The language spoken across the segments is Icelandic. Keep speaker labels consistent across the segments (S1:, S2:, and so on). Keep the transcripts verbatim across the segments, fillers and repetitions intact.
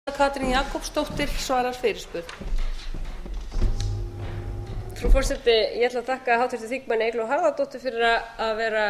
S1: Katrín Jakobsdóttir svarar fyrirspurn.
S2: Frú forseti, ég ætla að þakka háttvirtum þingmanni Eygló Harðardóttur fyrir að vera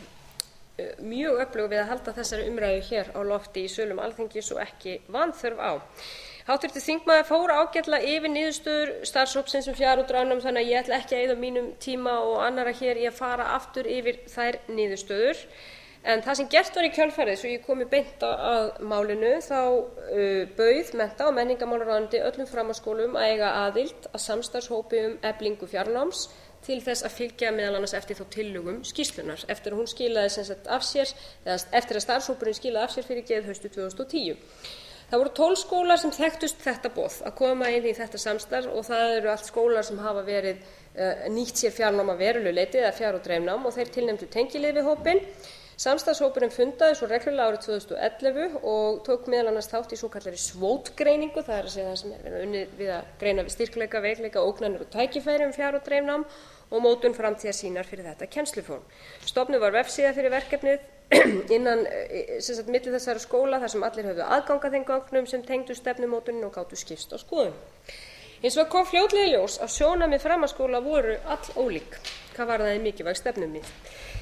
S2: mjög öflug við að halda þessari umræðu hér á lofti í sölum Alþingis og ekki vanþörf á. Háttvirtur þingmaður fór ágætlega yfir niðurstöður starfshópsins um fjar- og dragnám, þannig að ég ætla ekki að eyða mínum tíma og annarra hér í að fara aftur yfir þær niðurstöður. En það sem gert var í kjölfarið, svo ég komi beint að málinu, þá uh, bauð mennta- og menningarmálaráðuneyti öllum framhaldsskólum að eiga aðild að samstarfshópi um eflingu fjarnáms til þess að fylgja meðal annars eftir þó tillögum skýrslunnar, eftir að hún skilaði sem sagt af sér, eða eftir að starfshópurinn skilaði af sér fyrir geð haustið tvö þúsund og tíu. Það voru tólf skólar sem þekktust þetta boð að koma inn í þetta samstarf og það eru allt skólar sem hafa verið uh, nýtt sér fjarnám að verulegu leyti eða fjar- og dreifnám og þeir tilnefndu tengilið við hópinn. Samstarfshópurinn fundaði svo reglulega árið tvö þúsund og ellefu og tók meðal annars þátt í svokallari svótgreiningu, það er að segja það sem er unnið við að greina við styrkleika, veikleika, ógnanir og tækifæri um fjar- og dreifnám og mótun framtíðarsýnar fyrir þetta kennsluform. Stofnuð var vefsíða fyrir verkefnið innan sem sagt milli þessara skóla þar sem allir höfðu aðgang að þeim gögnum sem tengdu stefnumótunin og gátu skipst á skoðun. Hins vegar kom fljótlega í ljós að sjónarmið framhaldsskóla voru allólík hvað varðaði mikilvæg stefnumið.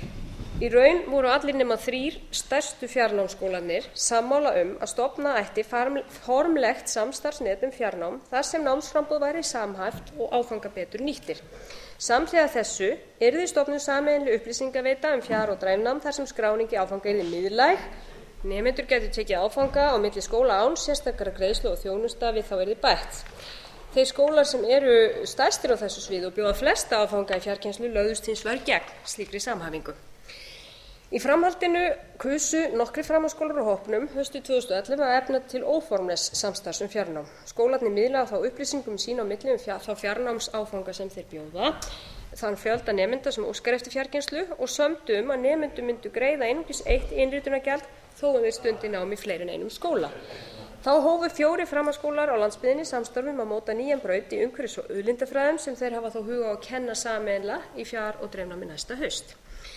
S2: Í raun voru allir nema þrír stærstu fjarnámsskólarnir sammála um að stofna ætti formlegt samstarfsnet um fjarnám þar sem námsframboð væri samhæft og áfanga betur nýttir. Samhliða þessu yrði stofnuð sameiginleg upplýsingaveita um fjar- og dreifnám þar sem skráningi áfanga yrði miðlæg. Nemendur gætu tekið áfanga á milli skóla án sérstakra greiðslu og þjónusta við þá yrði bætt. Þeir skólar sem eru stærstir á þessu sviði og bjóða flesta áfanga í fjarkennslu lögðust hins vegar gegn slíkri samhæfingu. Í framhaldinu kusu nokkrir framhaldsskólar á hópnum haustið tvö þúsund og ellefu að efna til óformlegs samstarfs um fjarnám. Skólarnir miðlaða þá upplýsingum sín á milli um fjár, þá fjarnámsáfanga sem þeir bjóða, þann fjölda nemenda sem óskar eftir fjarkennslu og sömdu um að nemendur myndu greiða einungis eitt innritunargjald þó að þeir stundi nám í fleiri en einum skóla. Þá hófu fjórir framhaldsskólar á landsbyggðinni samstarfum að móta nýjan braut í umhverfis- og auðlindafræðum sem þeir hafa þó huga á að kenna sameiginlega í fjar- og dreifnámi næsta haust.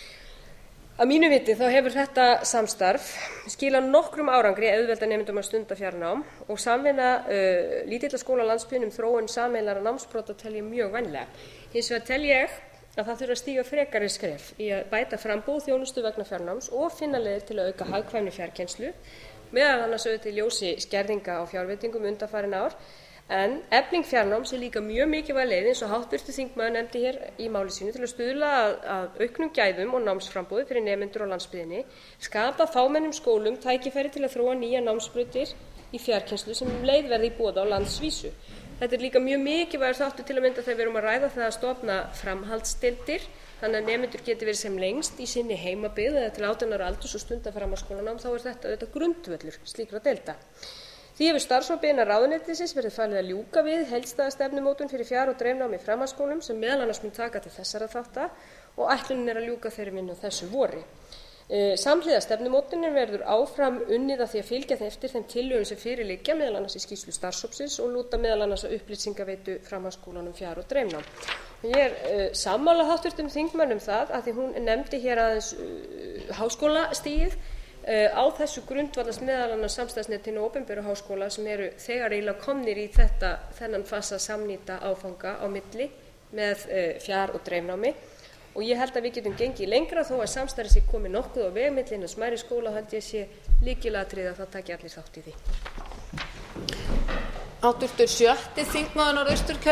S2: Að mínu viti þá hefur þetta samstarf skilað nokkrum árangri auðvelda nemendum að stunda fjarnám og samvinna uh, lítilla skóla á landsbyggðinni um þróun sameiginlegra námsbrota tel ég mjög vænlega. Hins vegar tel ég að það þurfi að stíga frekari skref í að bæta framboð þjónustu vegna fjarnáms og finna leiðir til að auka hagkvæmni fjarkennslu, meðal annars auðvitað í ljósi skerðinga á fjárveitingum undanfarin ár. En efling fjarnáms er líka mjög mikilvæg leið eins og háttvirtur þingmaður nefndi hér í máli sínu til að stuðla að, að auknum gæðum og námsframboði fyrir nemendur á landsbyggðinni, skapa fámennum skólum tækifæri til að þróa nýjar námsbrautir í fjarkennslu sem um leið verði í boði á landsvísu. Þetta er líka mjög mikilvægur þáttur til að mynda þegar við erum að ræða það að stofna framhaldsdeildir, þannig að nemendur geti verið sem lengst í sinni heimabyggð eða til átján ára aldurs og stunda framhaldsskólanám, þá er þetta auðvitað grundvöllur slíkra deilda. Því hefur starfshópi innan ráðuneytisins verið falið að ljúka við heildstæða stefnumótun fyrir fjar- og dreifnám í framhaldsskólum sem meðal annars mun taka til þessara þátta og ætlunin er að ljúka þeirri vinnu á þessu vori. E, samhliða stefnumótunin verður áfram unnið að því að fylgja þeim eftir þeim tillögum sem fyrir liggja meðal annars í skýrslu starfshópsins og lúta meðal annars að upplýsingaveitu framhaldsskólanum fjar- og dreifnám. Ég er e, sammála háttvirtum þingmönnum það að því hún nefndi hér aðeins uh, háskólastigið. Á þessu grundvallast meðal annars samstarfsnetin og opinberu háskóla sem eru þegar eiginlega komnir í þetta þennan fasa samnýta áfanga á milli með fjar- og dreifnámi og ég held að við getum gengið lengra þó að samstarfið sé komið nokkuð á veg milli innan smærri skóla held ég sé lykilatriði að það taki allir þátt í því.
S1: Háttvirtur sjötti þingmaður Norðausturkjördæmis